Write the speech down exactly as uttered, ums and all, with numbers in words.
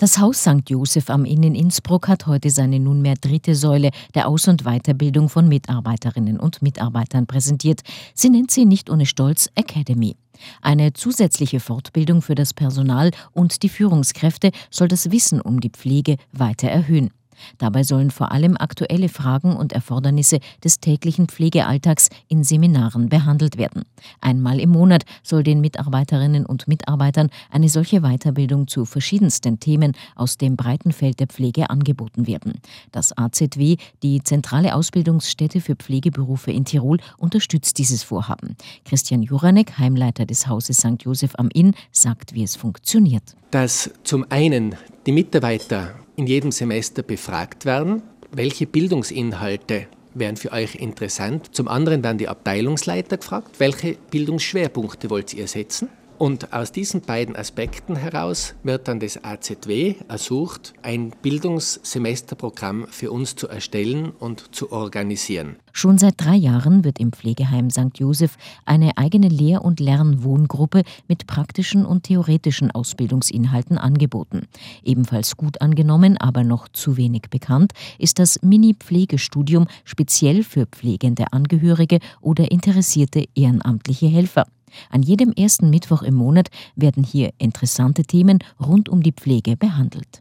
Das Haus Sankt Joseph am Inn in Innsbruck hat heute seine nunmehr dritte Säule der Aus- und Weiterbildung von Mitarbeiterinnen und Mitarbeitern präsentiert. Sie nennt sie nicht ohne Stolz Academy. Eine zusätzliche Fortbildung für das Personal und die Führungskräfte soll das Wissen um die Pflege weiter erhöhen. Dabei sollen vor allem aktuelle Fragen und Erfordernisse des täglichen Pflegealltags in Seminaren behandelt werden. Einmal im Monat soll den Mitarbeiterinnen und Mitarbeitern eine solche Weiterbildung zu verschiedensten Themen aus dem breiten Feld der Pflege angeboten werden. Das A Z W, die zentrale Ausbildungsstätte für Pflegeberufe in Tirol, unterstützt dieses Vorhaben. Christian Juranek, Heimleiter des Hauses Sankt Joseph am Inn, sagt, wie es funktioniert. Dass zum einen die Mitarbeiter in jedem Semester befragt werden, welche Bildungsinhalte wären für euch interessant. Zum anderen werden die Abteilungsleiter gefragt, welche Bildungsschwerpunkte wollt ihr setzen. Und aus diesen beiden Aspekten heraus wird dann das A Z W ersucht, ein Bildungssemesterprogramm für uns zu erstellen und zu organisieren. Schon seit drei Jahren wird im Pflegeheim Sankt Joseph eine eigene Lehr- und Lernwohngruppe mit praktischen und theoretischen Ausbildungsinhalten angeboten. Ebenfalls gut angenommen, aber noch zu wenig bekannt, ist das Mini-Pflegestudium speziell für pflegende Angehörige oder interessierte ehrenamtliche Helfer. An jedem ersten Mittwoch im Monat werden hier interessante Themen rund um die Pflege behandelt.